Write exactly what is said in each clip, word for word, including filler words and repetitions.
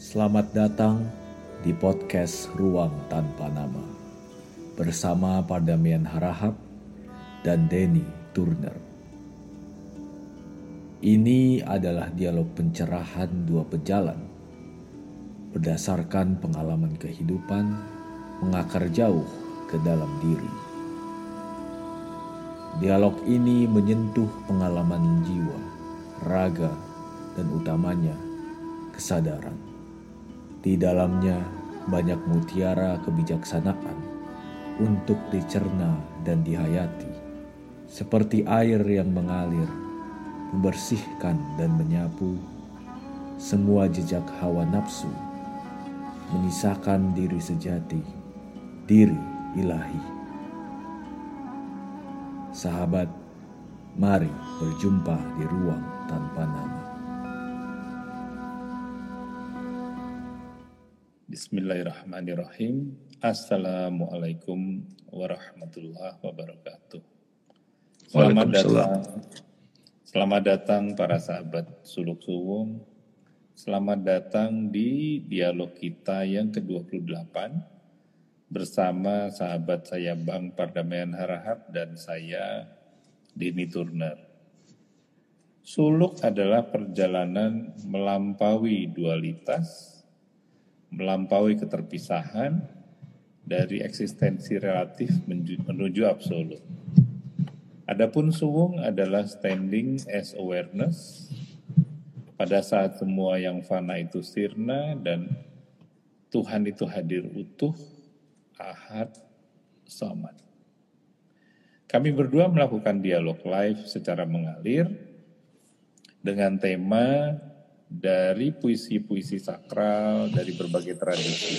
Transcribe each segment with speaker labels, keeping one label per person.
Speaker 1: Selamat datang di podcast Ruang Tanpa Nama bersama Pardamaian Harahap dan Denny Turner. Ini adalah dialog pencerahan dua pejalan berdasarkan pengalaman kehidupan mengakar jauh ke dalam diri. Dialog ini menyentuh pengalaman jiwa, raga, dan utamanya kesadaran. Di dalamnya banyak mutiara kebijaksanaan untuk dicerna dan dihayati, seperti air yang mengalir, membersihkan dan menyapu semua jejak hawa nafsu, menyisakan diri sejati, diri ilahi. Sahabat, mari berjumpa di ruang tanpa nama.
Speaker 2: Bismillahirrahmanirrahim. Assalamualaikum warahmatullahi wabarakatuh. Selamat datang, selamat datang para sahabat Suluk Suwung. Selamat datang di dialog kita yang ke dua puluh delapan bersama sahabat saya Bang Pardamaian Harahap dan saya Denny Turner. Suluk adalah perjalanan melampaui dualitas, melampaui keterpisahan dari eksistensi relatif menuju absolut. Adapun suwung adalah standing as awareness pada saat semua yang fana itu sirna dan Tuhan itu hadir utuh, ahad, samad. Kami berdua melakukan dialog live secara mengalir dengan tema dari puisi-puisi sakral dari berbagai tradisi.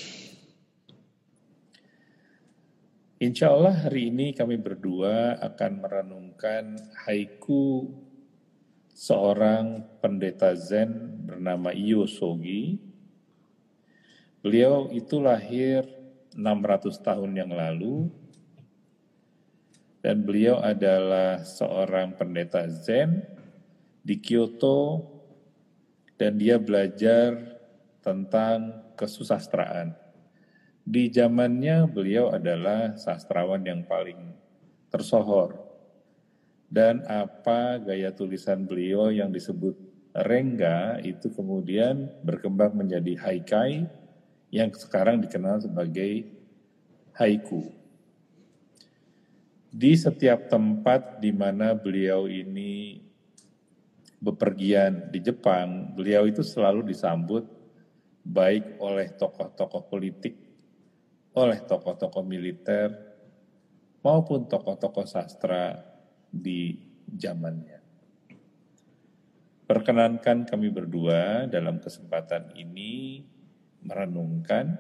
Speaker 2: Insya Allah hari ini kami berdua akan merenungkan haiku seorang pendeta Zen bernama Iyo Sogi. Beliau itu lahir enam ratus tahun yang lalu dan beliau adalah seorang pendeta Zen di Kyoto. Dan dia belajar tentang kesusastraan. Di zamannya beliau adalah sastrawan yang paling tersohor. Dan apa gaya tulisan beliau yang disebut rengga itu kemudian berkembang menjadi haikai yang sekarang dikenal sebagai haiku. Di setiap tempat di mana beliau ini bepergian di Jepang, beliau itu selalu disambut baik oleh tokoh-tokoh politik, oleh tokoh-tokoh militer, maupun tokoh-tokoh sastra di zamannya. Perkenankan kami berdua dalam kesempatan ini merenungkan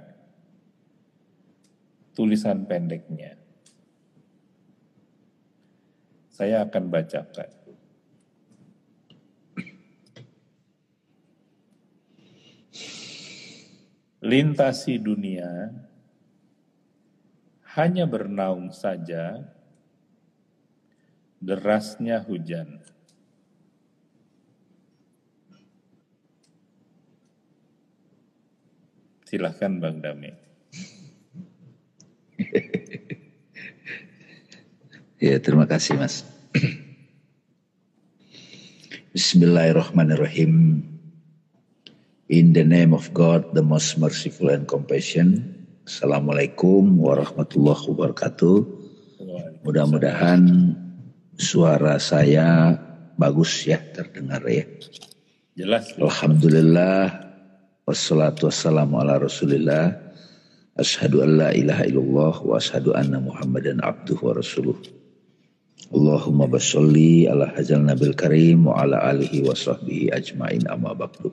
Speaker 2: tulisan pendeknya. Saya akan bacakan. Lintasi dunia, hanya bernaung saja, derasnya hujan. Silahkan Bang Dame.
Speaker 3: Ya, terima kasih Mas. Bismillahirrahmanirrahim. In the name of God, the most merciful and compassion. Assalamualaikum warahmatullahi wabarakatuh. Mudah-mudahan suara saya bagus ya, terdengar ya.
Speaker 2: Jelas.
Speaker 3: Alhamdulillah, wassalatu wassalamu ala rasulillah. Ashhadu an la ilaha illallah wa ashhadu anna muhammadan abduhu wa rasuluh. Allahumma basholli ala hajal nabil karim wa ala alihi wa sahbihi ajma'in amma ba'du.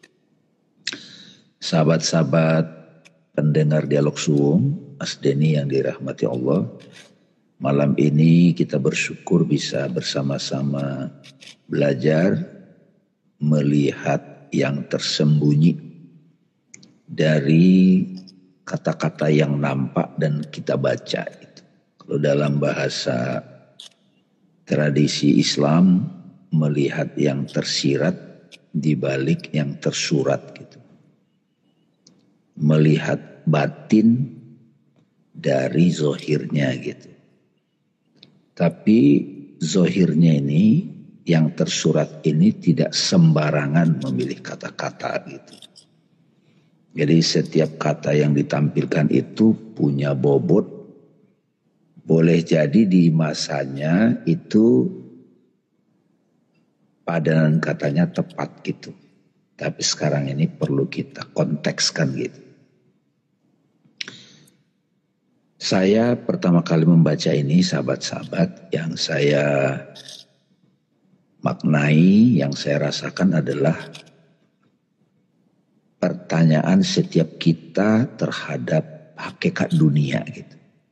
Speaker 3: Sahabat-sahabat pendengar dialog suwung, Mas Denny yang dirahmati Allah, malam ini kita bersyukur bisa bersama-sama belajar melihat yang tersembunyi dari kata-kata yang nampak dan kita baca. Kalau dalam bahasa tradisi Islam, melihat yang tersirat di balik yang tersurat gitu. melihat batin dari zohirnya gitu. Tapi zohirnya ini, yang tersurat ini tidak sembarangan memilih kata-kata gitu. Jadi setiap kata yang ditampilkan itu punya bobot. Boleh jadi di masanya itu padanan katanya tepat gitu. Tapi sekarang ini perlu kita kontekskan gitu. Saya pertama kali membaca ini, sahabat-sahabat, yang saya maknai, yang saya rasakan adalah pertanyaan setiap kita terhadap hakikat dunia gitu.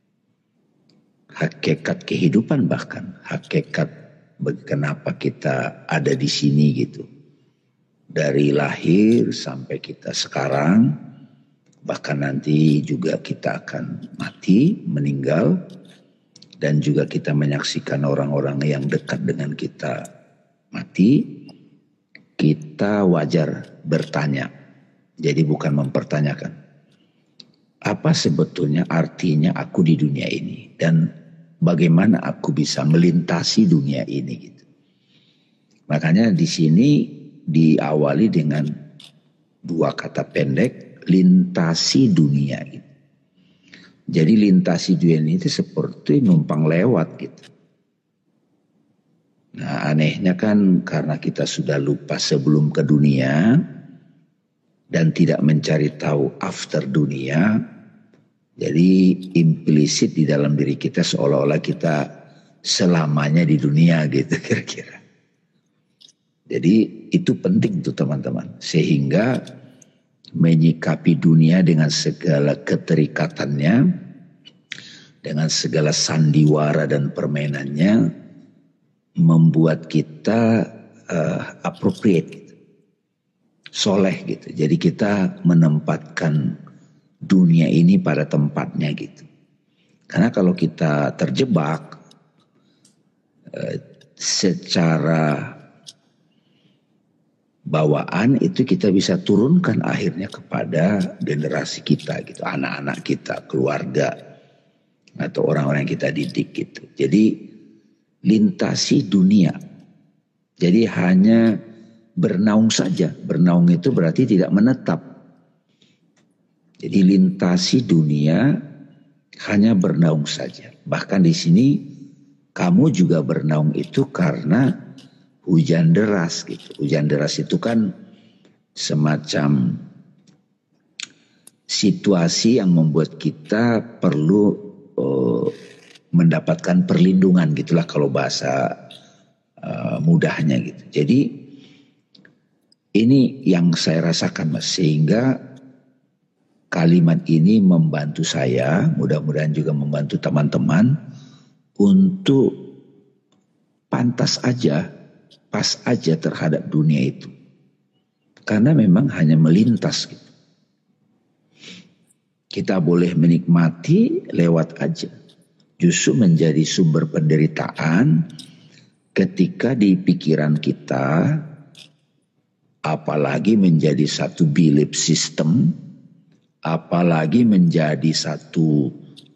Speaker 3: Hakikat kehidupan, bahkan hakikat kenapa kita ada di sini gitu. Dari lahir sampai kita sekarang, bahkan nanti juga kita akan mati, meninggal, dan juga kita menyaksikan orang-orang yang dekat dengan kita mati. Kita wajar bertanya. Jadi bukan mempertanyakan. Apa sebetulnya artinya aku di dunia ini? Dan bagaimana aku bisa melintasi dunia ini gitu. Makanya di sini diawali dengan dua kata pendek, lintasi dunia gitu. Jadi lintasi dunia ini itu seperti numpang lewat gitu. Nah anehnya kan karena kita sudah lupa sebelum ke dunia dan tidak mencari tahu after dunia, jadi implisit di dalam diri kita seolah-olah kita selamanya di dunia gitu kira-kira. Jadi itu penting tuh teman-teman, sehingga menyikapi dunia dengan segala keterikatannya, dengan segala sandiwara dan permainannya, membuat kita uh, appropriate gitu. Soleh gitu. Jadi kita menempatkan dunia ini pada tempatnya gitu. Karena kalau kita terjebak uh, secara bawaan itu kita bisa turunkan akhirnya kepada generasi kita gitu, anak-anak kita, keluarga atau orang-orang yang kita didik gitu. Jadi lintasi dunia. Jadi hanya bernaung saja. Bernaung itu berarti tidak menetap. Jadi lintasi dunia hanya bernaung saja. Bahkan di sini kamu juga bernaung itu karena hujan deras gitu. Hujan deras itu kan semacam situasi yang membuat kita perlu uh, mendapatkan perlindungan gitulah kalau bahasa uh, mudahnya gitu. Jadi ini yang saya rasakan Mas, sehingga kalimat ini membantu saya, mudah-mudahan juga membantu teman-teman untuk pantas aja, pas aja terhadap dunia itu. Karena memang hanya melintas gitu. Kita boleh menikmati lewat aja. Justru menjadi sumber penderitaan ketika di pikiran kita, apalagi menjadi satu belief system, apalagi menjadi satu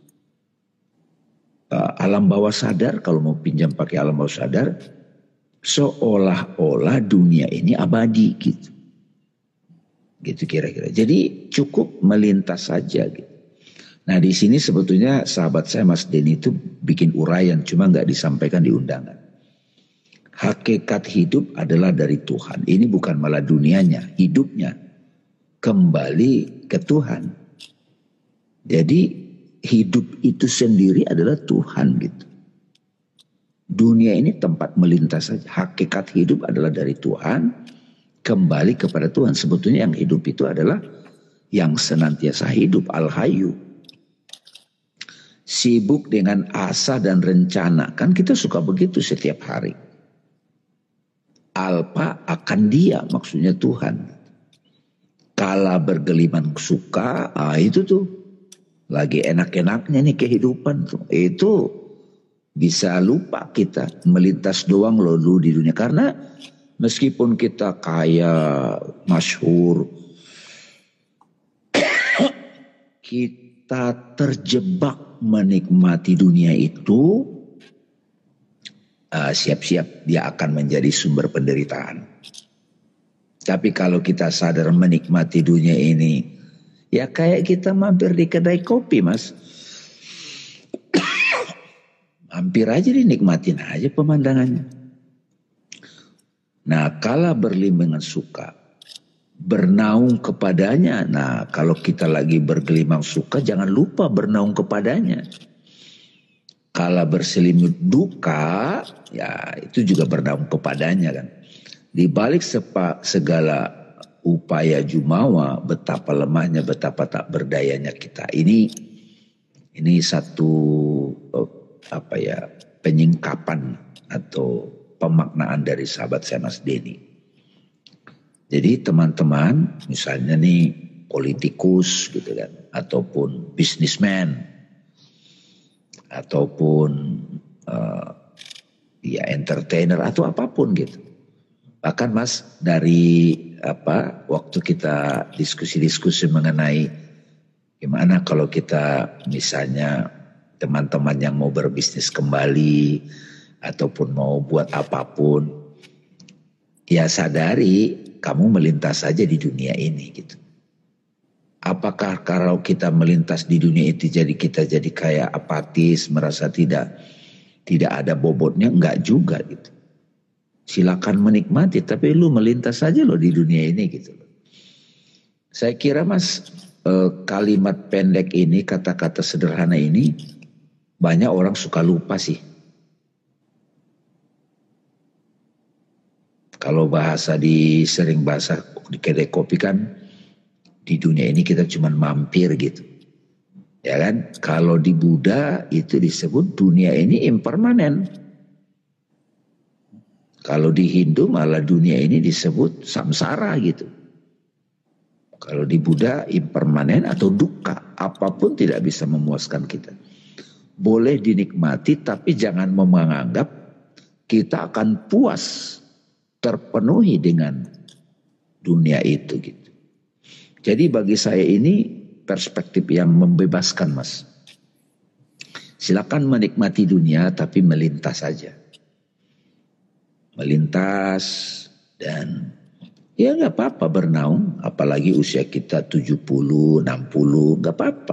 Speaker 3: uh, alam bawah sadar, kalau mau pinjam pakai alam bawah sadar, seolah-olah dunia ini abadi gitu. Gitu kira-kira. Jadi cukup melintas saja gitu. Nah di sini sebetulnya sahabat saya Mas Denny itu bikin uraian, cuma nggak disampaikan di undangan. Hakikat hidup adalah dari Tuhan. Ini bukan malah dunianya, hidupnya kembali ke Tuhan. Jadi hidup itu sendiri adalah Tuhan gitu. Dunia ini tempat melintas saja. Hakikat hidup adalah dari Tuhan, kembali kepada Tuhan. Sebetulnya yang hidup itu adalah yang senantiasa hidup, Al-Hayyu. Sibuk dengan asa dan rencana, kan kita suka begitu setiap hari. Alpa akan dia, maksudnya Tuhan. Kala bergeliman suka, ah itu tuh lagi enak-enaknya nih kehidupan tuh. Itu bisa lupa kita melintas doang loh dulu di dunia. Karena meskipun kita kaya, masyhur, kita terjebak menikmati dunia itu, uh, siap-siap dia akan menjadi sumber penderitaan. Tapi kalau kita sadar menikmati dunia ini, ya kayak kita mampir di kedai kopi, Mas. Hampir aja dinikmatin aja pemandangannya. Nah, kala berlimbangan suka, bernaung kepadanya. Nah, kalau kita lagi bergelimang suka, jangan lupa bernaung kepadanya. Kala berselimut duka, ya itu juga bernaung kepadanya kan. Di balik sepa, segala upaya jumawa, betapa lemahnya, betapa tak berdayanya kita. Ini ini satu apa ya, penyingkapan atau pemaknaan dari sahabat saya Mas Denny. Jadi teman-teman, misalnya nih politikus gitu kan, ataupun bisnismen, ataupun uh, ya entertainer atau apapun gitu. Bahkan Mas, dari apa waktu kita diskusi-diskusi mengenai gimana kalau kita misalnya teman-teman yang mau berbisnis kembali ataupun mau buat apapun, ya sadari kamu melintas saja di dunia ini gitu. Apakah kalau kita melintas di dunia itu jadi kita jadi kayak apatis, merasa tidak tidak ada bobotnya? Enggak juga gitu. Silakan menikmati, tapi lu melintas saja loh di dunia ini gitu. Saya kira Mas, eh, kalimat pendek ini, kata-kata sederhana ini banyak orang suka lupa sih. Kalau bahasa di sering bahasa di kedai kopi kan, di dunia ini kita cuma mampir gitu. Ya kan? Kalau di Buddha itu disebut dunia ini impermanen. Kalau di Hindu malah dunia ini disebut samsara gitu. Kalau di Buddha impermanen atau dukkha, apapun tidak bisa memuaskan kita. Boleh dinikmati tapi jangan menganggap kita akan puas, terpenuhi dengan dunia itu gitu. Jadi bagi saya ini perspektif yang membebaskan Mas. Silakan menikmati dunia tapi melintas saja. Melintas dan ya gak apa-apa bernaung. Apalagi usia kita tujuh puluh, enam puluh, gak apa-apa.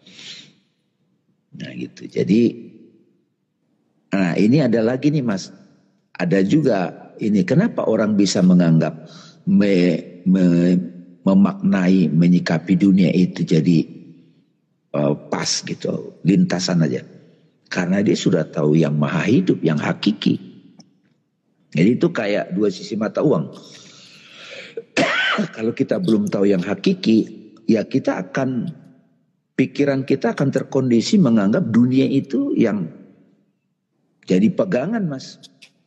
Speaker 3: Nah gitu. Jadi nah ini ada lagi nih Mas. Ada juga ini kenapa orang bisa menganggap me, me, memaknai, menyikapi dunia itu jadi uh, pas gitu, lintasan aja. Karena dia sudah tahu yang maha hidup, yang hakiki. Jadi itu kayak dua sisi mata uang. Kalau kita belum tahu yang hakiki, ya kita akan, pikiran kita akan terkondisi menganggap dunia itu yang jadi pegangan Mas.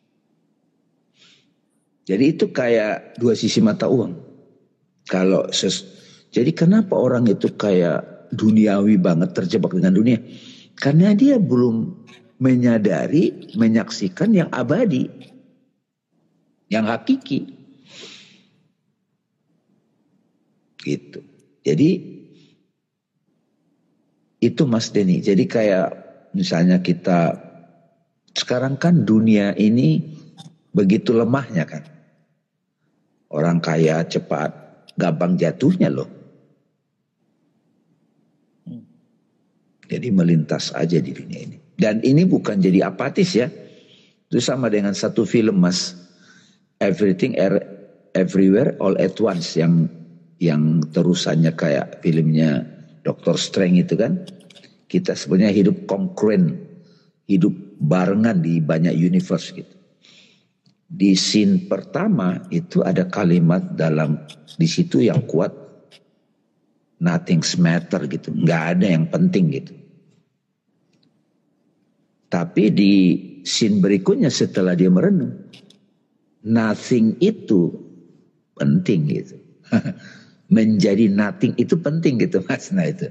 Speaker 3: Jadi itu kayak dua sisi mata uang. Kalau ses, jadi kenapa orang itu kayak duniawi banget, terjebak dengan dunia? Karena dia belum menyadari, menyaksikan yang abadi, yang hakiki. Gitu. Jadi itu Mas Denny. Jadi kayak misalnya kita sekarang kan dunia ini begitu lemahnya kan. Orang kaya cepat, gampang jatuhnya loh. Jadi melintas aja di dunia ini. Dan ini bukan jadi apatis ya. Itu sama dengan satu film Mas. Everything Everywhere All at Once. Yang yang terusannya kayak filmnya Doctor Strange itu kan. Kita sebenarnya hidup congruent. Hidup barengan di banyak universe gitu. Di scene pertama itu ada kalimat dalam di situ yang kuat, nothing's matter gitu, nggak ada yang penting gitu. Tapi di scene berikutnya setelah dia merenung, nothing itu penting gitu. Menjadi nothing itu penting gitu Mas. Nah itu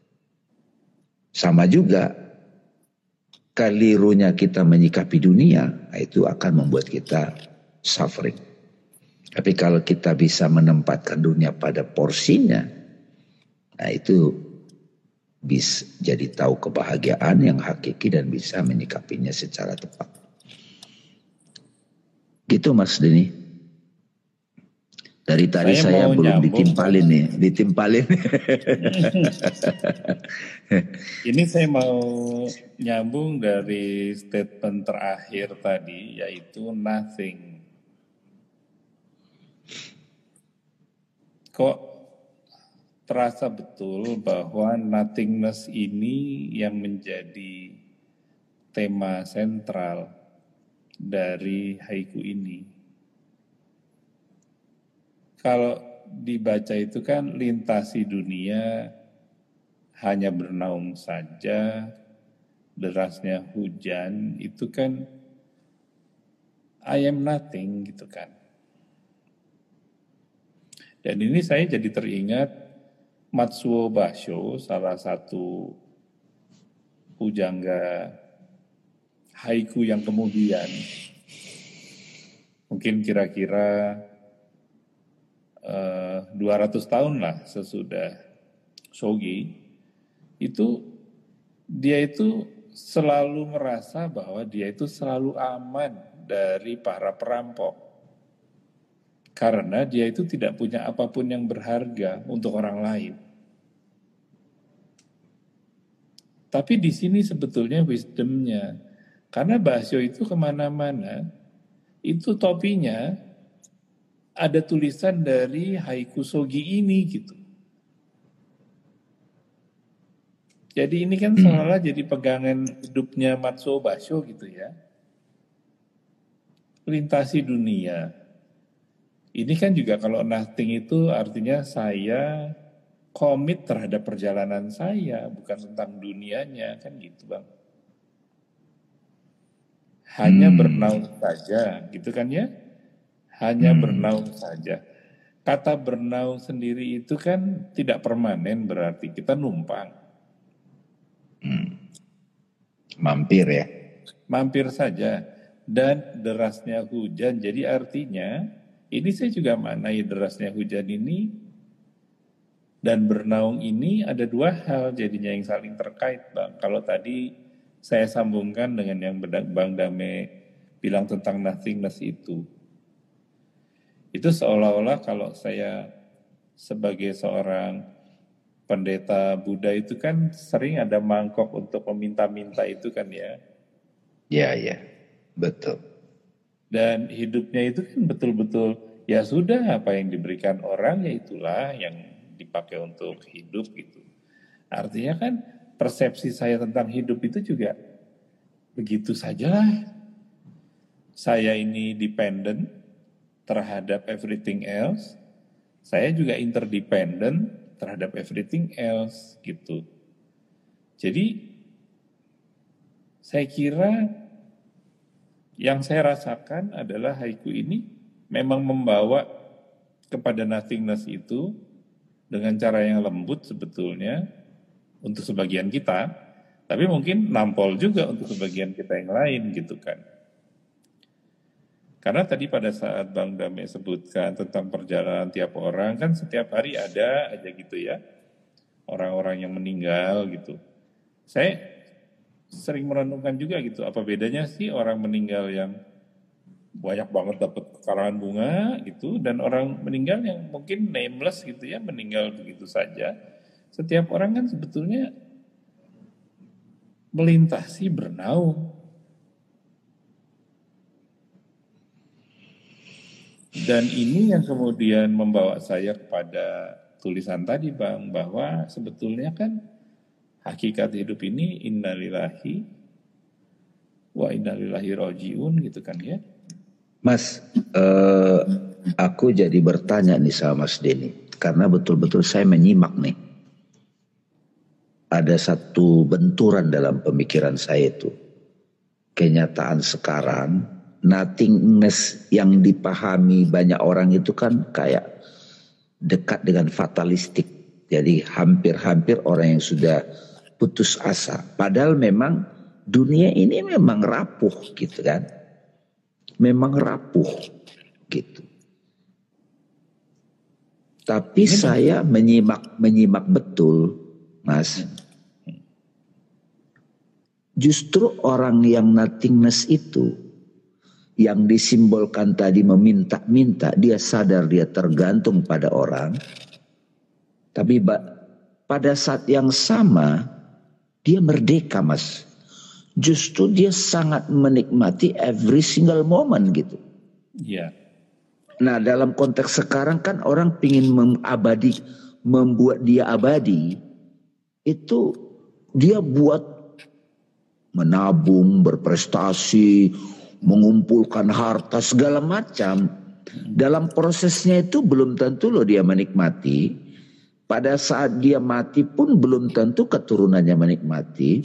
Speaker 3: sama juga. Kelirunya kita menyikapi dunia, itu akan membuat kita suffering. Tapi kalau kita bisa menempatkan dunia pada porsinya, nah itu bisa jadi tahu kebahagiaan yang hakiki dan bisa menyikapinya secara tepat. Gitu Mas Denny. Dari tadi saya, saya belum ditimpalin nih, ditimpalin.
Speaker 2: Ini saya mau nyambung dari statement terakhir tadi, yaitu nothing. Kok terasa betul bahwa nothingness ini yang menjadi tema sentral dari haiku ini. Kalau dibaca itu kan lintasi dunia hanya bernaung saja, derasnya hujan itu kan I am nothing gitu kan. Dan ini saya jadi teringat Matsuo Basho, salah satu pujangga haiku yang kemudian mungkin kira-kira uh, dua ratus tahun lah sesudah Shogi, itu dia itu selalu merasa bahwa dia itu selalu aman dari para perampok. Karena dia itu tidak punya apapun yang berharga untuk orang lain. Tapi di sini sebetulnya wisdomnya, karena Basho itu kemana-mana, itu topinya ada tulisan dari haiku Shogi ini gitu. Jadi ini kan seolah jadi pegangan hidupnya Matsuo Basho gitu ya. Lintasi dunia. Ini kan juga kalau nothing itu artinya saya komit terhadap perjalanan saya, bukan tentang dunianya, kan gitu Bang. Hanya hmm. bernaung saja, gitu kan ya? Hanya hmm. bernaung saja. Kata bernaung sendiri itu kan tidak permanen, berarti kita numpang.
Speaker 3: Hmm. Mampir ya?
Speaker 2: Mampir saja. Dan derasnya hujan, jadi artinya ini saya juga maknai derasnya hujan ini dan bernaung ini ada dua hal jadinya yang saling terkait Bang. Kalau tadi saya sambungkan dengan yang Bang Dame bilang tentang nothingness itu. Itu seolah-olah kalau saya sebagai seorang pendeta Buddha itu kan sering ada mangkok untuk meminta-minta itu kan ya.
Speaker 3: Ya, ya, betul.
Speaker 2: Dan hidupnya itu kan betul-betul ya sudah apa yang diberikan orang ya itulah yang dipakai untuk hidup gitu. Artinya kan persepsi saya tentang hidup itu juga begitu sajalah. Saya ini dependent terhadap everything else. Saya juga interdependent terhadap everything else gitu. Jadi saya kira yang saya rasakan adalah haiku ini memang membawa kepada nothingness itu dengan cara yang lembut sebetulnya untuk sebagian kita, tapi mungkin nampol juga untuk sebagian kita yang lain gitu kan. Karena tadi pada saat Bang Dame sebutkan tentang perjalanan tiap orang, kan setiap hari ada aja gitu ya, orang-orang yang meninggal gitu. Saya sering merenungkan juga gitu, apa bedanya sih orang meninggal yang banyak banget dapat karangan bunga gitu, dan orang meninggal yang mungkin nameless gitu ya, meninggal begitu saja. Setiap orang kan sebetulnya melintasi bernaung. Dan ini yang kemudian membawa saya kepada tulisan tadi Bang, bahwa sebetulnya kan hakikat hidup ini innalillahi wa innalillahi rojiun gitu kan ya.
Speaker 3: Mas, eh, aku jadi bertanya nih sama Mas Denny, karena betul-betul saya menyimak nih. Ada satu benturan dalam pemikiran saya itu. Kenyataan sekarang, nothingness yang dipahami banyak orang itu kan kayak dekat dengan fatalistik. Jadi hampir-hampir orang yang sudah putus asa. Padahal memang dunia ini memang rapuh gitu kan. Memang rapuh gitu. Tapi ini saya menyimak menyimak betul, Mas. Justru orang yang nothingness itu, yang disimbolkan tadi meminta-minta, dia sadar dia tergantung pada orang. Tapi pada saat yang sama dia merdeka, Mas. Justru dia sangat menikmati every single moment gitu.
Speaker 2: Iya.
Speaker 3: Nah, dalam konteks sekarang kan orang pingin mengabadi, membuat dia abadi. Itu dia buat menabung, berprestasi, mengumpulkan harta segala macam. Dalam prosesnya itu belum tentu loh dia menikmati. Pada saat dia mati pun belum tentu keturunannya menikmati.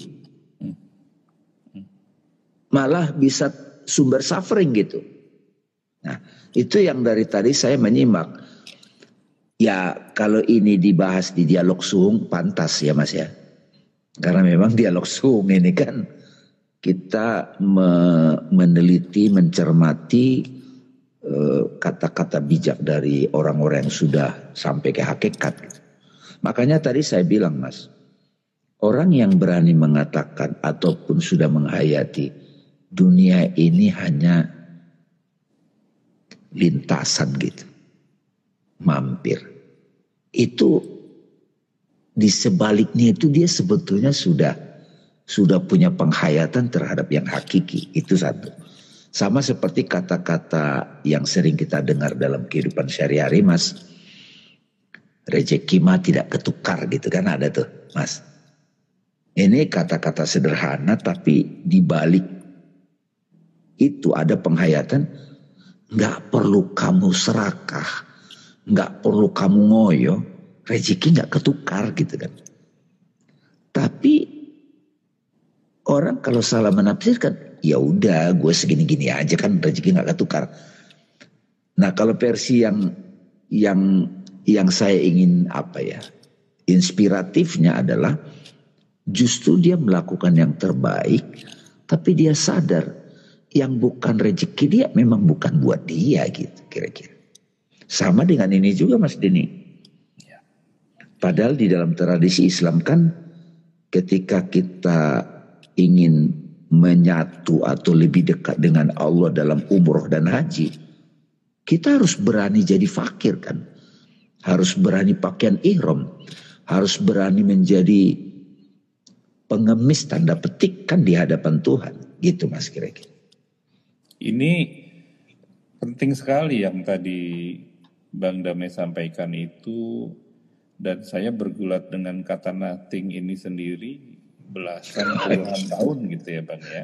Speaker 3: Malah bisa sumber suffering gitu. Nah, itu yang dari tadi saya menyimak. Ya, kalau ini dibahas di dialog suhung pantas ya Mas ya. Karena memang dialog suhung ini kan kita me- meneliti, mencermati uh, kata-kata bijak dari orang-orang yang sudah sampai ke hakikat gitu. Makanya tadi saya bilang Mas, orang yang berani mengatakan ataupun sudah menghayati dunia ini hanya lintasan gitu, mampir, itu di sebaliknya itu dia sebetulnya sudah sudah punya penghayatan terhadap yang hakiki. Itu satu. Sama seperti kata-kata yang sering kita dengar dalam kehidupan sehari-hari Mas, rezeki mah tidak ketukar gitu kan, ada tuh Mas. Ini kata-kata sederhana tapi di balik itu ada penghayatan. Gak perlu kamu serakah, gak perlu kamu ngoyo, rezeki gak ketukar gitu kan. Tapi orang kalau salah menafsirkan, ya udah gue segini-gini aja kan rezeki gak ketukar. Nah kalau versi yang yang yang saya ingin apa ya, inspiratifnya adalah justru dia melakukan yang terbaik, tapi dia sadar yang bukan rezeki dia memang bukan buat dia gitu kira-kira. Sama dengan ini juga Mas Denny. Padahal di dalam tradisi Islam kan ketika kita ingin menyatu atau lebih dekat dengan Allah dalam umroh dan haji, kita harus berani jadi fakir kan. Harus berani pakaian ihram, harus berani menjadi pengemis tanda petik kan di hadapan Tuhan. Gitu Mas kira-kira.
Speaker 2: Ini penting sekali yang tadi Bang Damai sampaikan itu, dan saya bergulat dengan kata nothing ini sendiri belasan puluhan tahun gitu ya Bang ya.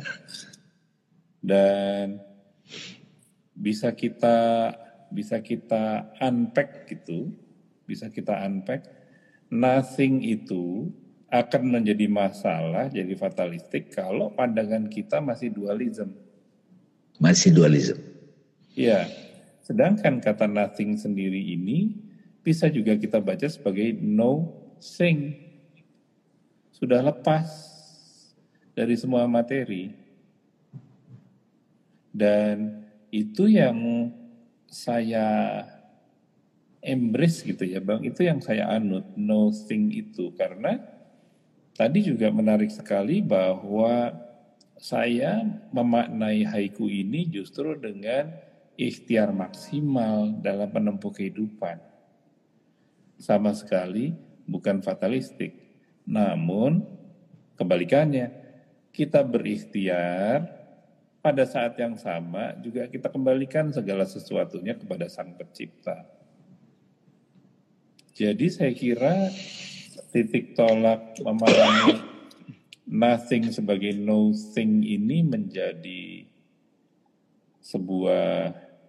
Speaker 2: Dan bisa kita bisa kita unpack gitu, bisa kita unpack, nothing itu akan menjadi masalah, jadi fatalistik kalau pandangan kita masih dualism.
Speaker 3: Masih dualisme.
Speaker 2: Ya, sedangkan kata nothing sendiri ini bisa juga kita baca sebagai no thing. Sudah lepas dari semua materi. Dan itu yang saya embrace gitu ya Bang, itu yang saya anut, no thing itu. Karena tadi juga menarik sekali bahwa saya memaknai haiku ini justru dengan ikhtiar maksimal dalam menempuh kehidupan. Sama sekali bukan fatalistik. Namun kebalikannya, kita berikhtiar pada saat yang sama juga kita kembalikan segala sesuatunya kepada Sang Pencipta. Jadi saya kira titik tolak memahami nothing sebagai no thing ini menjadi sebuah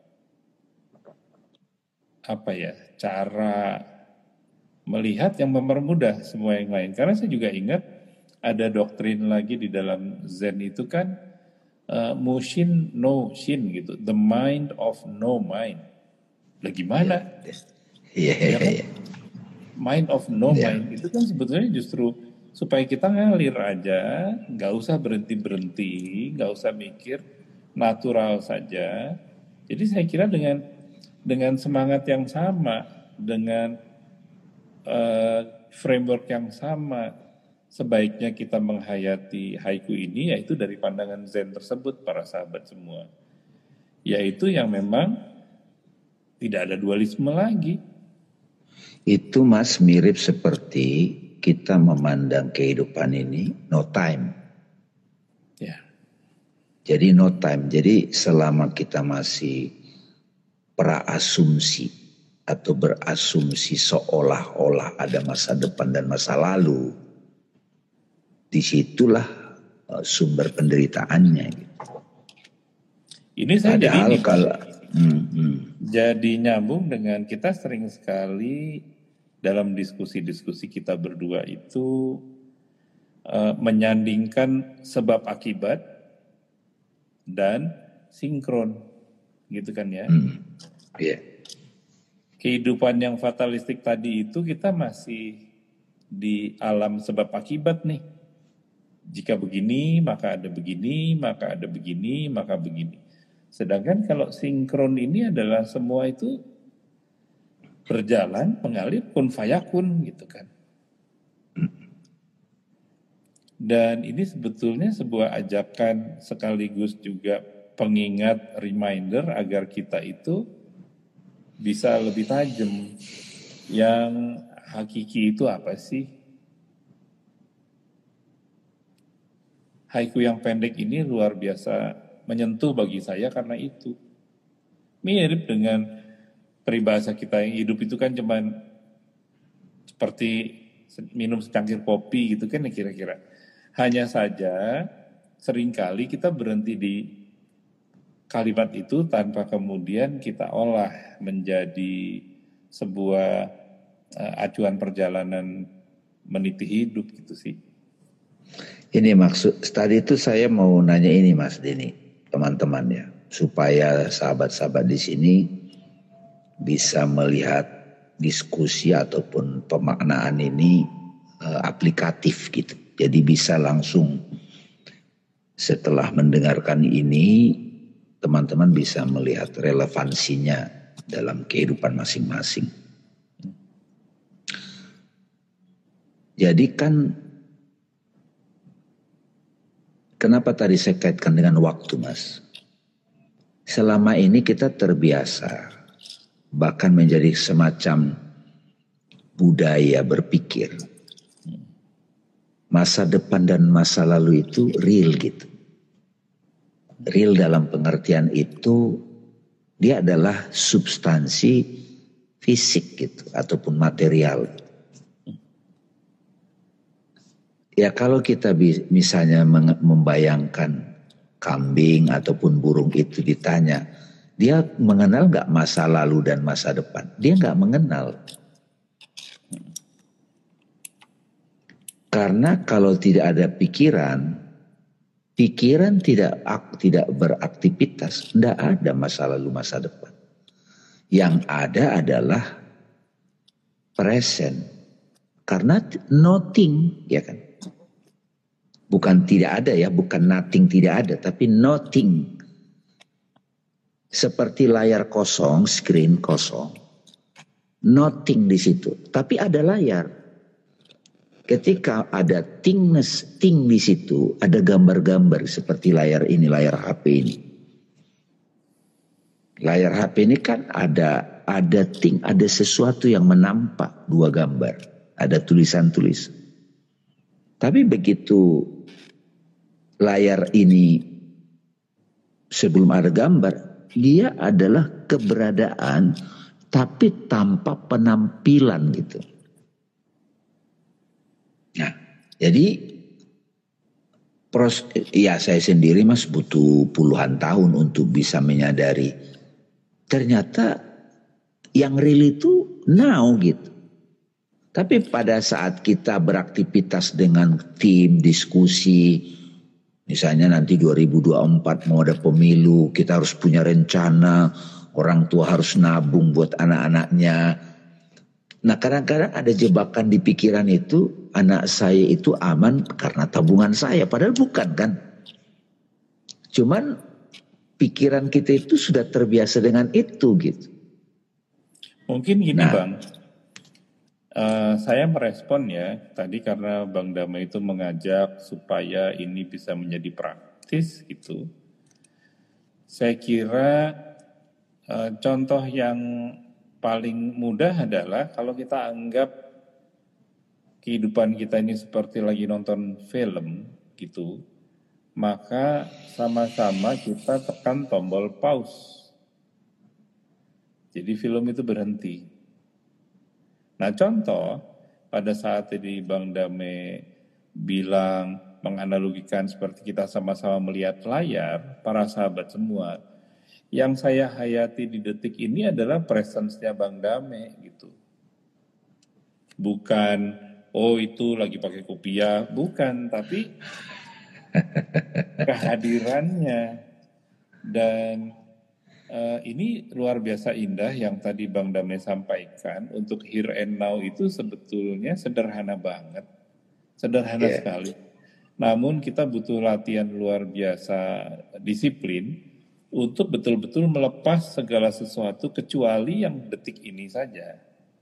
Speaker 2: apa ya, cara melihat yang mempermudah semua yang lain. Karena saya juga ingat ada doktrin lagi di dalam Zen itu kan uh, mushin no shin gitu, the mind of no mind. Lah gimana?
Speaker 3: Iya,
Speaker 2: Ya kan?
Speaker 3: iya.
Speaker 2: Mind of no
Speaker 3: Yeah.
Speaker 2: mind itu kan sebetulnya justru supaya kita ngalir aja, nggak usah berhenti-berhenti, nggak usah mikir, natural saja. Jadi saya kira dengan dengan semangat yang sama, dengan uh, framework yang sama, sebaiknya kita menghayati haiku ini yaitu dari pandangan Zen tersebut para sahabat semua. Yaitu yang memang tidak ada dualisme lagi.
Speaker 3: Itu Mas mirip seperti kita memandang kehidupan ini no time.
Speaker 2: Ya.
Speaker 3: Jadi no time. Jadi selama kita masih praasumsi atau berasumsi seolah-olah ada masa depan dan masa lalu, disitulah uh, sumber penderitaannya. Gitu.
Speaker 2: Ini saya
Speaker 3: Padahal
Speaker 2: jadi ini,
Speaker 3: kalau hmm, hmm.
Speaker 2: jadi nyambung dengan kita sering sekali dalam diskusi-diskusi kita berdua itu uh, menyandingkan sebab akibat dan sinkron, gitu kan ya?
Speaker 3: Hmm. Yeah.
Speaker 2: Kehidupan yang fatalistik tadi itu kita masih di alam sebab akibat nih. Jika begini, maka ada begini, maka ada begini, maka begini. Sedangkan kalau sinkron ini adalah semua itu berjalan, mengalir, kun fayakun gitu kan. Dan ini sebetulnya sebuah ajakan sekaligus juga pengingat, reminder agar kita itu bisa lebih tajam. Yang hakiki itu apa sih? Haiku yang pendek ini luar biasa menyentuh bagi saya karena itu. Mirip dengan peribahasa kita yang hidup itu kan cuman seperti minum secangkir kopi gitu kan ya kira-kira. Hanya saja seringkali kita berhenti di kalimat itu tanpa kemudian kita olah menjadi sebuah uh, acuan perjalanan meniti hidup gitu sih.
Speaker 3: Ini maksud tadi itu saya mau nanya ini Mas Denny, teman-teman ya, supaya sahabat-sahabat di sini bisa melihat diskusi ataupun pemaknaan ini uh, aplikatif gitu. Jadi bisa langsung setelah mendengarkan ini teman-teman bisa melihat relevansinya dalam kehidupan masing-masing. Jadi kan kenapa tadi saya kaitkan dengan waktu Mas? Selama ini kita terbiasa bahkan menjadi semacam budaya berpikir. Masa depan dan masa lalu itu real gitu. Real dalam pengertian itu dia adalah substansi fisik gitu ataupun material. Ya kalau kita misalnya membayangkan kambing ataupun burung itu ditanya, dia mengenal gak masa lalu dan masa depan? Dia gak mengenal. Karena kalau tidak ada pikiran, pikiran tidak tidak beraktivitas, tidak ada masa lalu masa depan. Yang ada adalah present. Karena nothing, ya kan? Bukan tidak ada ya, bukan nothing tidak ada, tapi nothing. Seperti layar kosong, screen kosong. Nothing di situ, tapi ada layar. Ketika ada thingness, thing di situ, ada gambar-gambar seperti layar ini, layar H P ini. Layar H P ini kan ada ada thing, ada sesuatu yang menampak dua gambar, ada tulisan-tulisan. Tapi begitu layar ini sebelum ada gambar, dia adalah keberadaan tapi tanpa penampilan gitu. Nah, jadi pros, ya saya sendiri Mas butuh puluhan tahun untuk bisa menyadari ternyata yang real itu now gitu. Tapi pada saat kita beraktivitas dengan tim, diskusi, misalnya nanti dua ribu dua puluh empat mau ada pemilu, kita harus punya rencana, orang tua harus nabung buat anak-anaknya. Nah kadang-kadang ada jebakan di pikiran itu, anak saya itu aman karena tabungan saya, padahal bukan kan. Cuman pikiran kita itu sudah terbiasa dengan itu gitu.
Speaker 2: Mungkin gini
Speaker 3: nah,
Speaker 2: Bang, Uh, saya merespon ya tadi karena Bang Damai itu mengajak supaya ini bisa menjadi praktis gitu. Saya kira uh, contoh yang paling mudah adalah kalau kita anggap kehidupan kita ini seperti lagi nonton film gitu, maka sama-sama kita tekan tombol pause. Jadi film itu berhenti. Nah contoh, pada saat ini Bang Dame bilang, menganalogikan seperti kita sama-sama melihat layar, para sahabat semua, yang saya hayati di detik ini adalah presence-nya Bang Dame gitu. Bukan, oh itu lagi pakai kopiah, bukan, tapi kehadirannya. Dan Uh, ini luar biasa indah yang tadi Bang Dame sampaikan. Untuk here and now itu sebetulnya sederhana banget, sederhana yeah. sekali. Namun kita butuh latihan luar biasa, disiplin untuk betul-betul melepas segala sesuatu kecuali yang detik ini saja.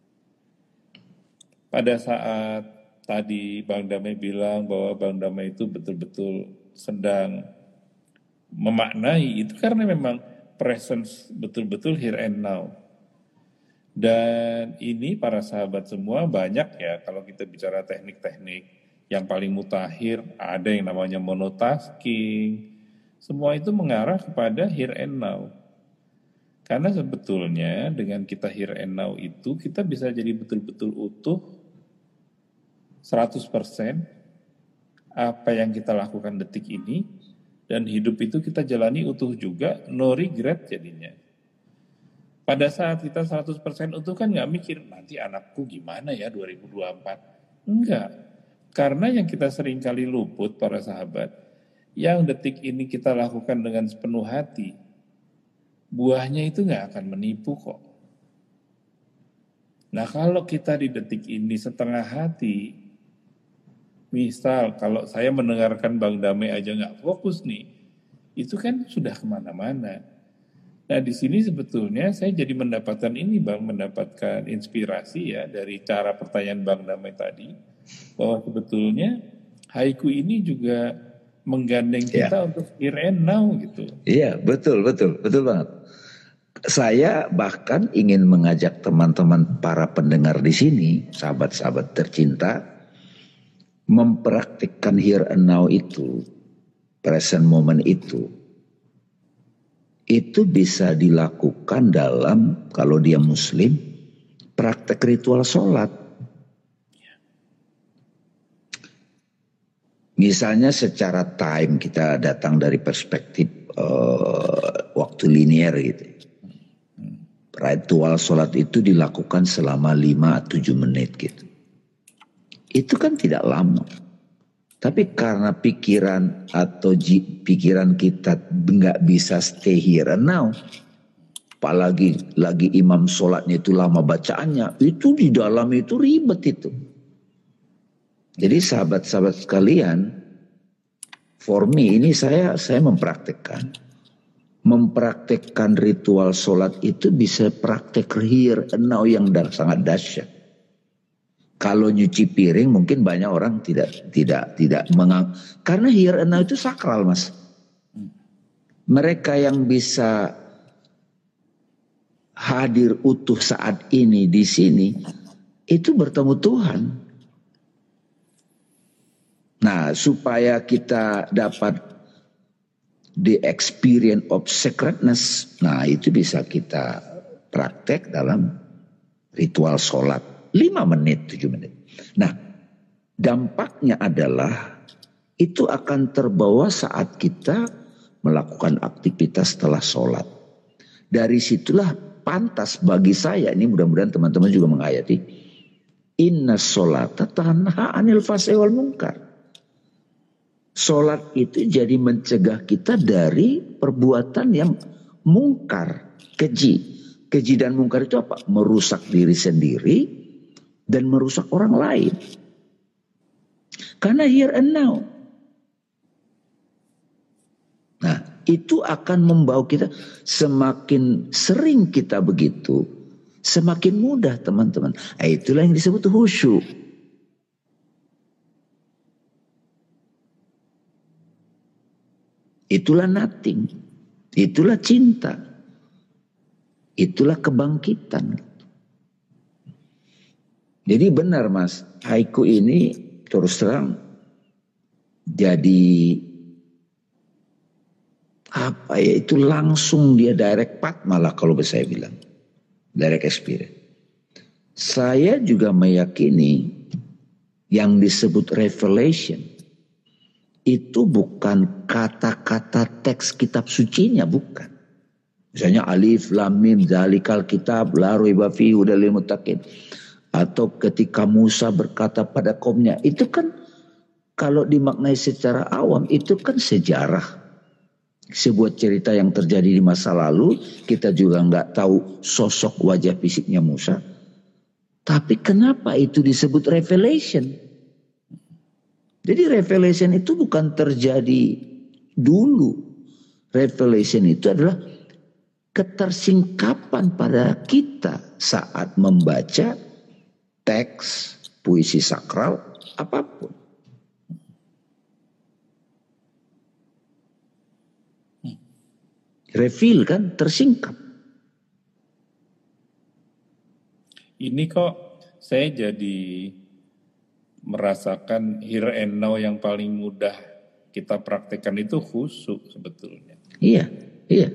Speaker 2: Pada saat tadi Bang Dame bilang bahwa Bang Dame itu betul-betul sedang memaknai itu karena memang presence betul-betul here and now. Dan ini para sahabat semua banyak ya kalau kita bicara teknik-teknik yang paling mutakhir, ada yang namanya monotasking. Semua itu mengarah kepada here and now. Karena sebetulnya dengan kita here and now itu kita bisa jadi betul-betul utuh seratus persen apa yang kita lakukan detik ini. Dan hidup itu kita jalani utuh juga, no regret jadinya. Pada saat kita seratus persen utuh kan gak mikir, nanti anakku gimana ya dua ribu dua puluh empat. Enggak, karena yang kita sering kali luput para sahabat, yang detik ini kita lakukan dengan sepenuh hati, buahnya itu gak akan menipu kok. Nah kalau kita di detik ini setengah hati, misal kalau saya mendengarkan Bang Dame aja nggak fokus nih, itu kan sudah kemana-mana. Nah di sini sebetulnya saya jadi mendapatkan ini Bang, mendapatkan inspirasi ya dari cara pertanyaan Bang Dame tadi, bahwa sebetulnya haiku ini juga menggandeng kita ya. Untuk here and now gitu.
Speaker 3: Iya betul betul betul banget. Saya bahkan ingin mengajak teman-teman para pendengar di sini, sahabat-sahabat tercinta, mempraktikkan here and now itu, present moment itu, itu bisa dilakukan dalam, kalau dia muslim, praktek ritual sholat. Misalnya secara time kita datang dari perspektif uh, waktu linear gitu. Ritual sholat itu dilakukan selama lima atau tujuh menit gitu. Itu kan tidak lama. Tapi karena pikiran atau pikiran kita nggak bisa stay here and now. Apalagi lagi imam sholatnya itu lama bacaannya. Itu di dalam itu ribet itu. Jadi sahabat-sahabat sekalian, for me ini saya saya mempraktekkan. Mempraktekkan ritual sholat itu bisa praktek here and now yang sangat dahsyat. Kalau nyuci piring mungkin banyak orang tidak tidak tidak mengang karena here and now itu sakral Mas. Mereka yang bisa hadir utuh saat ini di sini itu bertemu Tuhan. Nah, supaya kita dapat the experience of sacredness, nah itu bisa kita praktek dalam ritual sholat. lima menit, tujuh menit. Nah, dampaknya adalah itu akan terbawa saat kita melakukan aktivitas setelah sholat. Dari situlah pantas bagi saya, ini mudah-mudahan teman-teman juga menghayati, inna sholata tanha anil fahsya'i wal munkar. Sholat itu jadi mencegah kita dari perbuatan yang mungkar, keji. Keji dan mungkar itu apa? Merusak diri sendiri dan merusak orang lain. Karena here and now. Nah, itu akan membawa kita semakin sering kita begitu, semakin mudah teman-teman. Nah, itulah yang disebut khusyuk. Itulah nothing. Itulah cinta. Itulah kebangkitan. Jadi benar Mas, haiku ini terus terang jadi apa ya, itu langsung dia direct path malah kalau saya bilang. Direct experience. Saya juga meyakini yang disebut revelation itu bukan kata-kata teks kitab sucinya, bukan. Misalnya alif lam mim zalikal kitab la raiba fihi hudal lil muttaqin. Atau ketika Musa berkata pada kaumnya, itu kan kalau dimaknai secara awam itu kan sejarah. Sebuah cerita yang terjadi di masa lalu, kita juga nggak tahu sosok wajah fisiknya Musa. Tapi kenapa itu disebut revelation? Jadi revelation itu bukan terjadi dulu. Revelation itu adalah ketersingkapan pada kita saat membaca teks, puisi sakral, apapun. Reveal kan, tersingkap.
Speaker 2: Ini kok saya jadi merasakan here and now yang paling mudah kita praktekkan itu khusyuk sebetulnya.
Speaker 3: Iya, iya.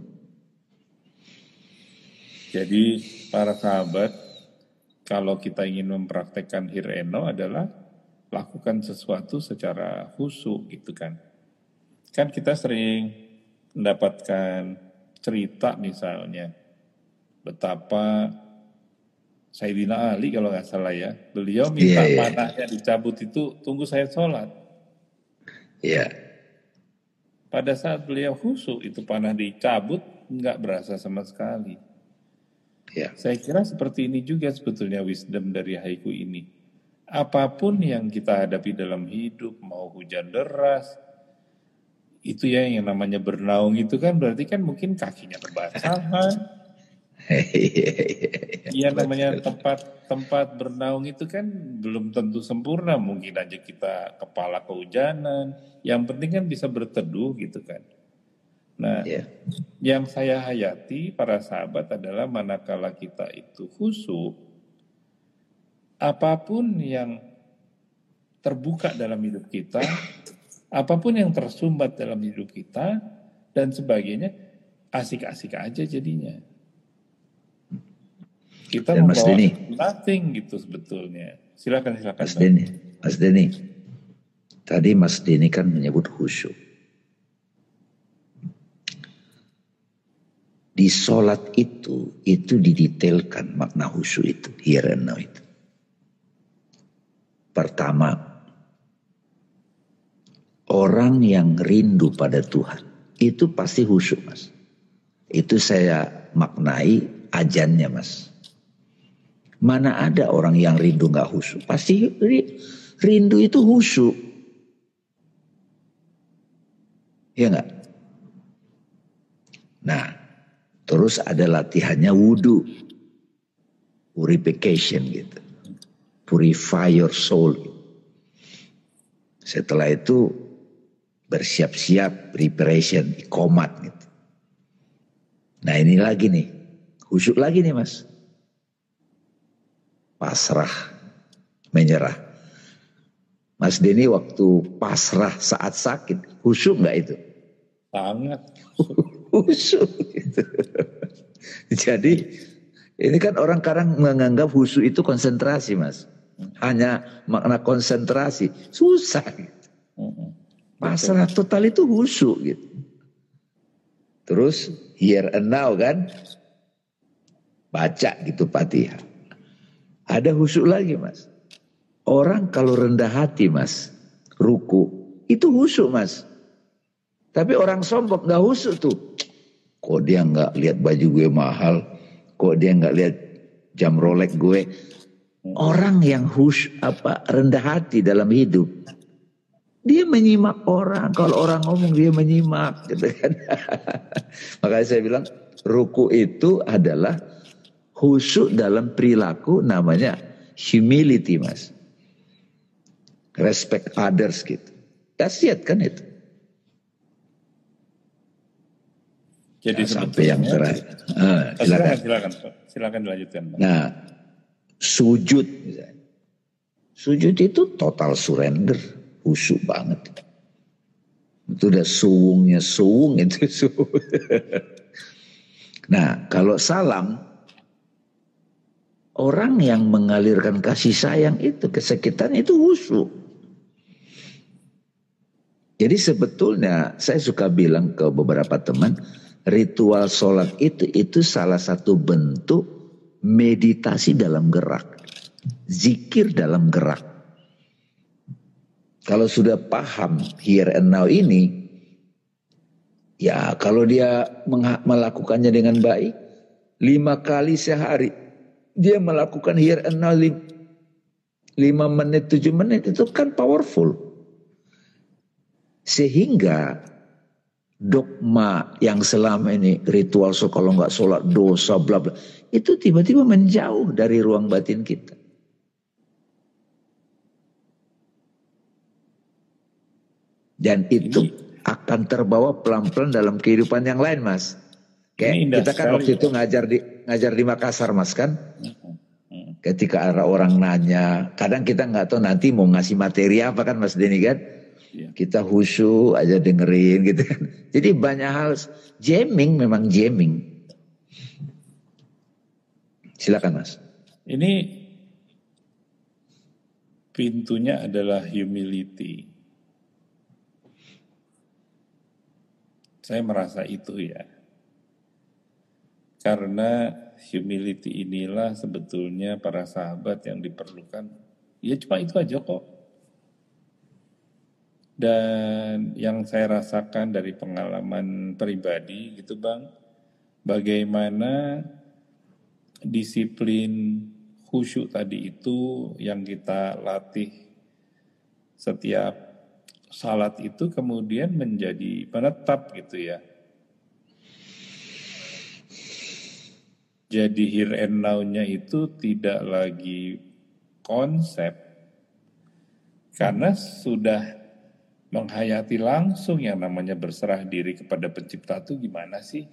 Speaker 2: Jadi para sahabat, kalau kita ingin mempraktekkan here and now adalah lakukan sesuatu secara khusyuk gitu kan. Kan kita sering mendapatkan cerita misalnya betapa Sayyidina Ali kalau nggak salah ya, beliau minta yeah, yeah. panahnya dicabut itu tunggu saya sholat.
Speaker 3: Iya. Yeah.
Speaker 2: Pada saat beliau khusyuk itu panah dicabut nggak berasa sama sekali.
Speaker 3: Yeah.
Speaker 2: Saya kira seperti ini juga sebetulnya wisdom dari haiku ini. Apapun yang kita hadapi dalam hidup, mau hujan deras, itu ya yang namanya bernaung itu kan berarti kan mungkin kakinya kebasahan. Iya namanya tempat tempat bernaung itu kan belum tentu sempurna, mungkin aja kita kepala kehujanan. Yang penting kan bisa berteduh gitu kan. Nah, yeah. yang saya hayati para sahabat adalah manakala kita itu khusyuk, apapun yang terbuka dalam hidup kita, apapun yang tersumbat dalam hidup kita dan sebagainya, asik-asik aja jadinya. Kita
Speaker 3: dan
Speaker 2: membawa
Speaker 3: Mas
Speaker 2: nothing gitu sebetulnya. Silakan silakan.
Speaker 3: Mas Denny, Mas Denny. Tadi Mas Denny kan menyebut khusyuk. Di sholat itu, itu didetailkan makna khusyuk itu, here and now itu. Pertama, orang yang rindu pada Tuhan, itu pasti khusyuk Mas. Itu saya maknai ajannya Mas. Mana ada orang yang rindu gak khusyuk? Pasti rindu itu khusyuk. Iya gak? Nah, terus ada latihannya wudhu. Purification gitu. Purify your soul. Setelah itu bersiap-siap, preparation, ikomat gitu. Nah ini lagi nih, khusyuk lagi nih Mas. Pasrah, menyerah. Mas Denny waktu pasrah saat sakit, khusyuk gak itu?
Speaker 2: Sangat.
Speaker 3: Khusyuk gitu. Jadi ini kan orang kadang menganggap khusyuk itu konsentrasi Mas. Hanya makna konsentrasi, susah gitu. Pasrah total itu khusyuk gitu. Terus here and now kan, baca gitu Fatihah. Ada khusyuk lagi Mas. Orang kalau rendah hati Mas, ruku, itu khusyuk Mas. Tapi orang sombong gak khusyuk tuh. Kok dia gak lihat baju gue mahal, kok dia gak lihat jam Rolex gue. Orang yang khusyuk apa rendah hati dalam hidup, dia menyimak orang. Kalau orang ngomong dia menyimak gitu kan. Makanya saya bilang ruku itu adalah Khusyuk dalam perilaku namanya humility, Mas. Respect others gitu. Dahsyat kan itu.
Speaker 2: Jadi
Speaker 3: nah, sampai yang terakhir. Ah,
Speaker 2: silakan. silakan, silakan, silakan dilanjutkan. Pak.
Speaker 3: Nah, sujud misalnya. Sujud itu total surrender, khusyuk banget. Itu udah suwungnya suwung itu. Suwung. Nah, kalau salam, orang yang mengalirkan kasih sayang itu ke sekitar itu khusyuk. Jadi sebetulnya saya suka bilang ke beberapa teman, ritual sholat itu itu salah satu bentuk meditasi dalam gerak, zikir dalam gerak. Kalau sudah paham here and now ini, ya kalau dia melakukannya dengan baik, lima kali sehari dia melakukan here and now lima menit, tujuh menit itu kan powerful. Sehingga dogma yang selama ini ritual so kalau nggak sholat dosa bla bla itu tiba-tiba menjauh dari ruang batin kita. Dan itu akan terbawa pelan-pelan dalam kehidupan yang lain, Mas. Kayak kita kan waktu itu ngajar di ngajar di Makassar, Mas kan. Ketika ada orang nanya, kadang kita nggak tahu nanti mau ngasih materi apa kan, Mas Denny kan. Kita khusyuk aja dengerin gitu kan. Jadi banyak hal jamming, memang jamming. Silakan Mas.
Speaker 2: Ini pintunya adalah humility. Saya merasa itu ya. Karena humility inilah sebetulnya para sahabat yang diperlukan. Ya cuma itu aja kok. Dan yang saya rasakan dari pengalaman pribadi gitu Bang, bagaimana disiplin khusyuk tadi itu yang kita latih setiap salat itu kemudian menjadi menetap gitu ya. Jadi here and now-nya itu tidak lagi konsep, karena sudah menghayati langsung yang namanya berserah diri kepada pencipta itu gimana sih?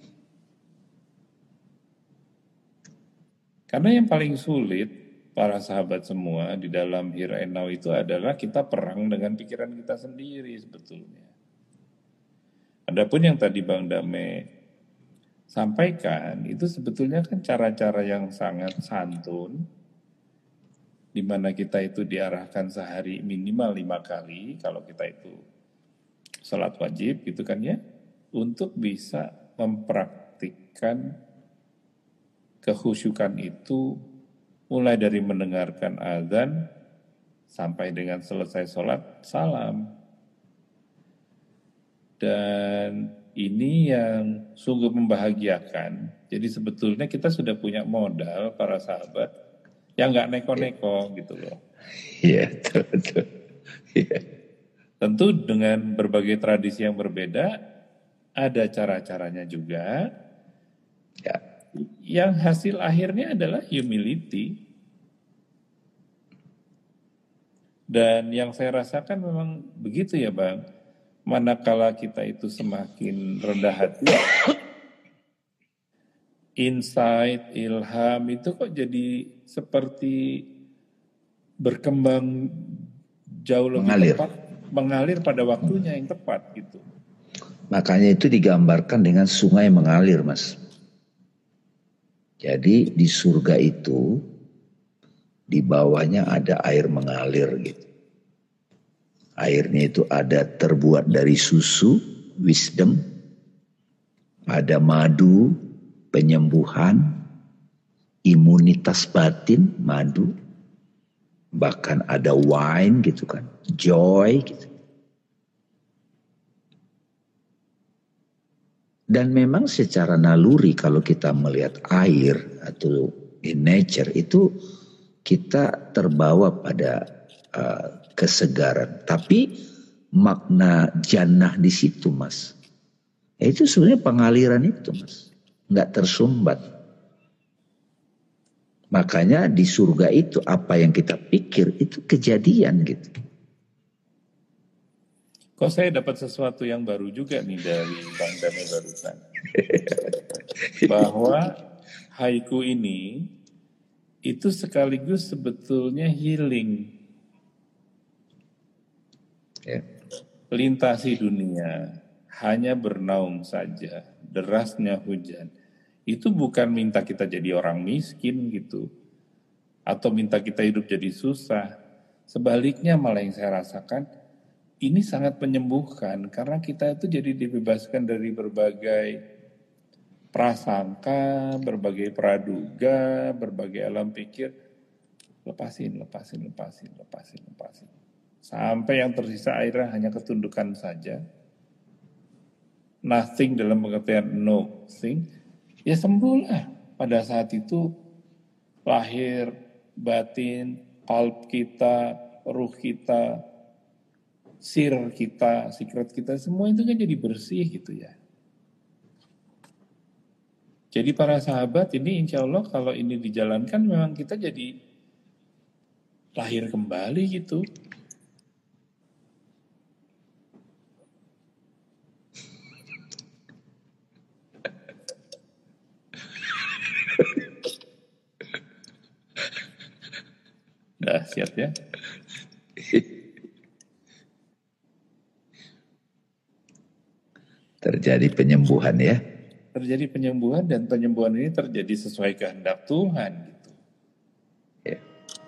Speaker 2: Karena yang paling sulit para sahabat semua di dalam here and now itu adalah kita perang dengan pikiran kita sendiri sebetulnya. Adapun yang tadi Bang Dame sampaikan itu sebetulnya kan cara-cara yang sangat santun, di mana kita itu diarahkan sehari minimal lima kali kalau kita itu sholat wajib gitu kan ya, untuk bisa mempraktikkan kekhusyukan itu mulai dari mendengarkan azan sampai dengan selesai sholat salam. Dan ini yang sungguh membahagiakan. Jadi sebetulnya kita sudah punya modal para sahabat yang nggak neko-neko gitu loh.
Speaker 3: Iya, betul, betul. Yeah.
Speaker 2: Tentu dengan berbagai tradisi yang berbeda, ada cara-caranya juga.
Speaker 3: Ya.
Speaker 2: Yang hasil akhirnya adalah humility. Dan yang saya rasakan memang begitu ya Bang. Manakala kita itu semakin rendah hati, insight, ilham itu kok jadi seperti berkembang jauh lebih
Speaker 3: mengalir.
Speaker 2: tepat, mengalir pada waktunya yang tepat gitu.
Speaker 3: Makanya itu digambarkan dengan sungai mengalir, Mas. Jadi di surga itu di bawahnya ada air mengalir gitu. Airnya itu ada terbuat dari susu, wisdom, ada madu, penyembuhan, imunitas batin, madu, bahkan ada wine gitu kan, joy gitu. Dan memang secara naluri kalau kita melihat air atau in nature itu kita terbawa pada uh, kesegaran. Tapi makna jannah di situ Mas, itu sebenarnya pengaliran itu Mas, nggak tersumbat. Makanya di surga itu apa yang kita pikir itu kejadian gitu.
Speaker 2: Kok saya dapat sesuatu yang baru juga nih dari Bang Dame barusan. Bahwa haiku ini itu sekaligus sebetulnya healing.
Speaker 3: Ya.
Speaker 2: Lintasi dunia, hanya bernaung saja, derasnya hujan. Itu bukan minta kita jadi orang miskin gitu. Atau minta kita hidup jadi susah. Sebaliknya malah yang saya rasakan, ini sangat menyembuhkan. Karena kita itu jadi dibebaskan dari berbagai prasangka, berbagai praduga, berbagai alam pikir. Lepasin, lepasin, lepasin, lepasin, lepasin. Sampai yang tersisa akhirnya hanya ketundukan saja. Nothing dalam pengertian no thing. Ya sembuhlah. Pada saat itu lahir, batin, qalb kita, ruh kita, sir kita, secret kita, semua itu kan jadi bersih gitu ya. Jadi para sahabat ini insya Allah kalau ini dijalankan memang kita jadi lahir kembali gitu. Dahsyat ya.
Speaker 3: Terjadi penyembuhan ya.
Speaker 2: Terjadi penyembuhan dan penyembuhan ini terjadi sesuai kehendak Tuhan gitu.
Speaker 3: Ya.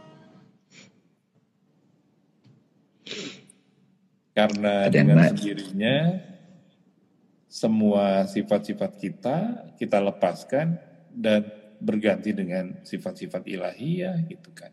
Speaker 2: Karena
Speaker 3: Ada
Speaker 2: dengan
Speaker 3: yang
Speaker 2: sendirinya semua sifat-sifat kita kita lepaskan dan berganti dengan sifat-sifat ilahiyah gitu kan.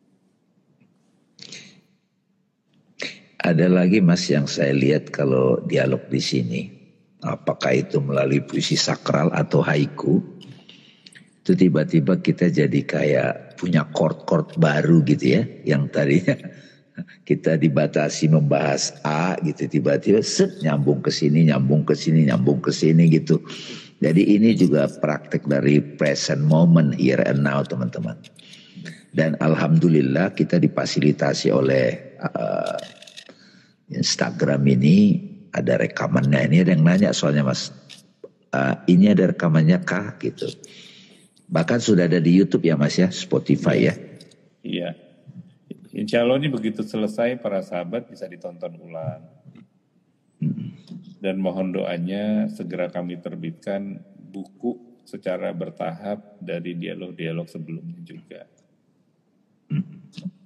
Speaker 3: Ada lagi Mas yang saya lihat kalau dialog di sini, apakah itu melalui puisi sakral atau haiku, itu tiba-tiba kita jadi kayak punya chord-chord baru gitu ya, yang tadinya kita dibatasi membahas A gitu, tiba-tiba set nyambung ke sini, nyambung ke sini, nyambung ke sini gitu. Jadi ini juga praktek dari present moment, here and now teman-teman. Dan alhamdulillah kita difasilitasi oleh uh, Instagram ini, ada rekamannya. Ini ada yang nanya soalnya Mas, uh, ini ada rekamannya kah gitu. Bahkan sudah ada di YouTube ya Mas ya, Spotify ya.
Speaker 2: Iya. Insya Allah ini begitu selesai para sahabat bisa ditonton ulang. Hmm. Dan mohon doanya segera kami terbitkan buku secara bertahap dari dialog-dialog sebelumnya juga. Hmm.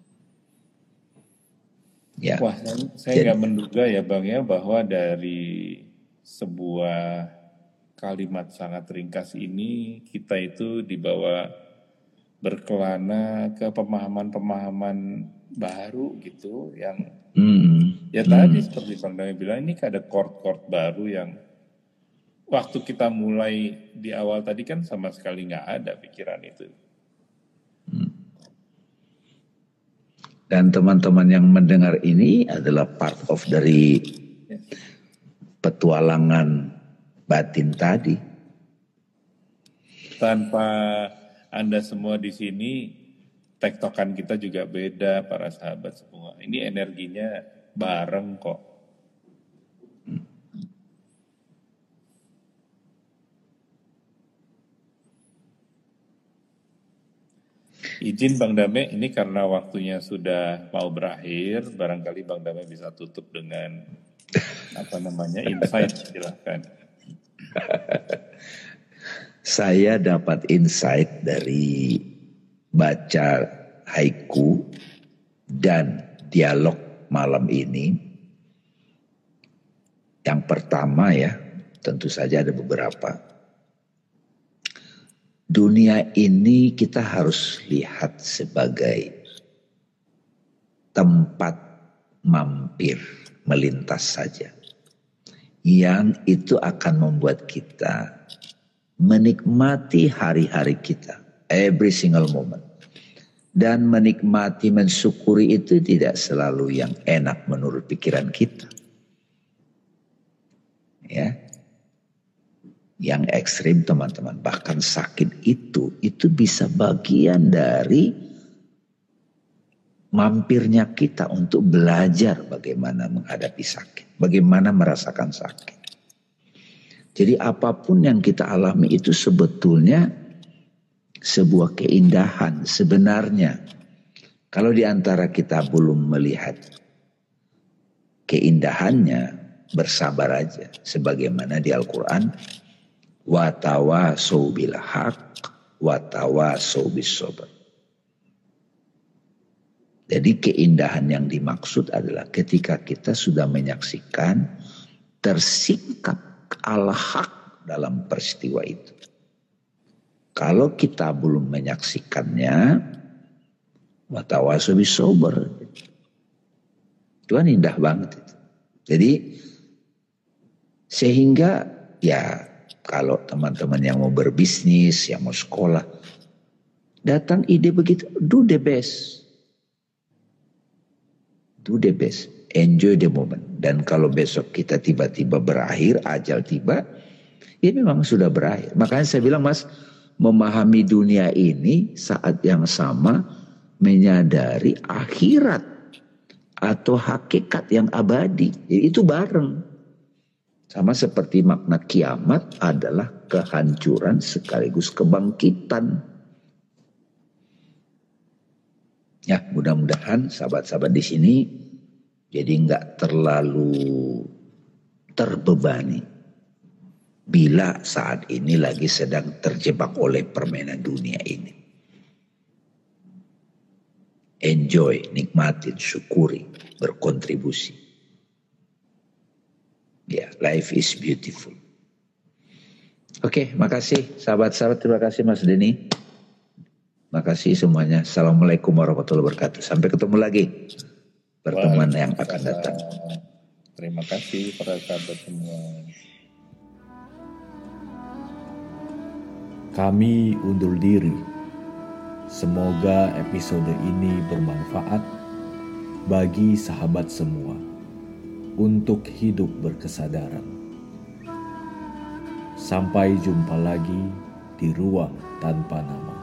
Speaker 2: Ya. Wah, saya nggak menduga ya Bang ya bahwa dari sebuah kalimat sangat ringkas ini kita itu dibawa berkelana ke pemahaman-pemahaman baru gitu yang mm. ya tadi mm. seperti Bang Dame bilang ini ada chord-chord baru yang waktu kita mulai di awal tadi kan sama sekali nggak ada pikiran itu.
Speaker 3: Dan teman-teman yang mendengar ini adalah part of dari petualangan batin tadi.
Speaker 2: Tanpa Anda semua di sini, tektokan kita juga beda para sahabat semua. Ini energinya bareng kok. Izin Bang Dame, ini karena waktunya sudah mau berakhir, barangkali Bang Dame bisa tutup dengan apa namanya insight, silahkan.
Speaker 3: Saya dapat insight dari baca haiku dan dialog malam ini. Yang pertama ya, tentu saja ada beberapa. Dunia ini kita harus lihat sebagai tempat mampir, melintas saja. Yang itu akan membuat kita menikmati hari-hari kita, every single moment. Dan menikmati, mensyukuri itu tidak selalu yang enak menurut pikiran kita. Ya. yang ekstrim teman-teman. Bahkan sakit itu, itu bisa bagian dari mampirnya kita untuk belajar bagaimana menghadapi sakit. Bagaimana merasakan sakit. Jadi apapun yang kita alami itu sebetulnya sebuah keindahan sebenarnya. Kalau di antara kita belum melihat keindahannya, bersabar aja. Sebagaimana di Al-Quran, wa tawasau bil haq wa tawasau bis sabr. Jadi keindahan yang dimaksud adalah ketika kita sudah menyaksikan tersingkap al-haq dalam peristiwa itu. Kalau kita belum menyaksikannya, wa tawasau bis sabr. Itu kan indah banget itu. Jadi sehingga ya kalau teman-teman yang mau berbisnis, yang mau sekolah, datang ide begitu, do the best. Do the best. Enjoy the moment. Dan kalau besok kita tiba-tiba berakhir, ajal tiba, ya memang sudah berakhir. Makanya saya bilang mas, memahami dunia ini saat yang sama menyadari akhirat atau hakikat yang abadi. Jadi itu bareng. Sama seperti makna kiamat adalah kehancuran sekaligus kebangkitan. Ya, mudah-mudahan sahabat-sahabat di sini jadi nggak terlalu terbebani bila saat ini lagi sedang terjebak oleh permainan dunia ini. Enjoy, nikmatin, syukuri, berkontribusi. Ya, life is beautiful. Oke, makasih sahabat-sahabat, terima kasih Mas Denny. Makasih semuanya. Assalamualaikum warahmatullahi wabarakatuh. Sampai ketemu lagi pertemuan yang akan datang.
Speaker 2: Terima kasih para sahabat semua.
Speaker 1: Kami undur diri. Semoga episode ini bermanfaat bagi sahabat semua untuk hidup berkesadaran. Sampai jumpa lagi di ruang tanpa nama.